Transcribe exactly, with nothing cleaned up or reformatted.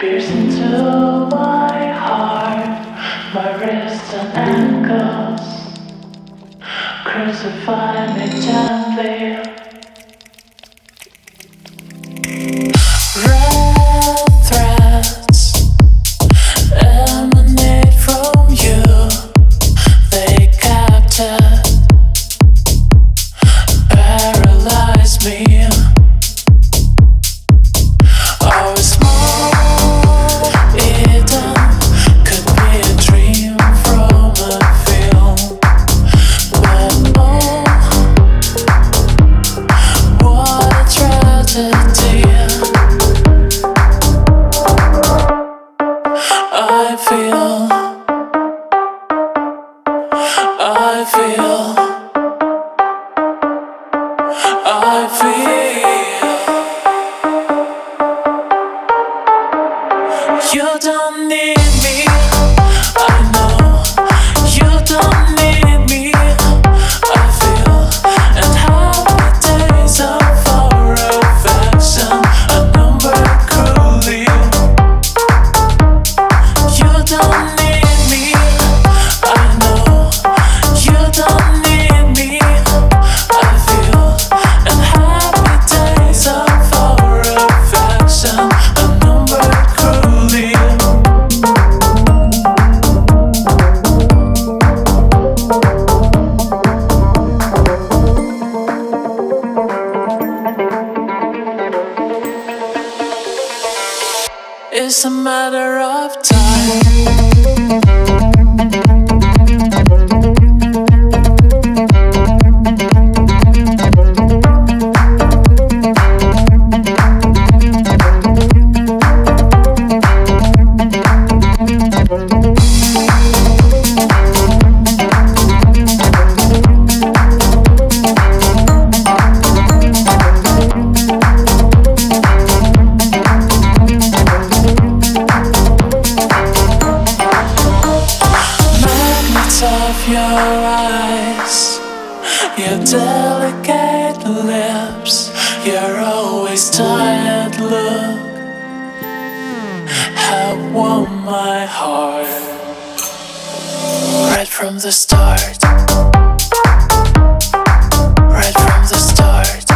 pierce into my heart, my wrists and ankles. Crucify me gently. Red threads emanate from you. They capture, paralyze me. Our small Eden could be a dream from a film. But oh, what a tragedy. I feel, I feel, I feel. You don't need me, I know. You don't need me, I feel. And happy days of our affection are numbered cruelly. You don't need me, I know. You don't need me, I feel. And happy days of our affection are numbered cruelly. It's a matter of time. Of your eyes, your delicate lips, your always tired look have won my heart right from the start, right from the start.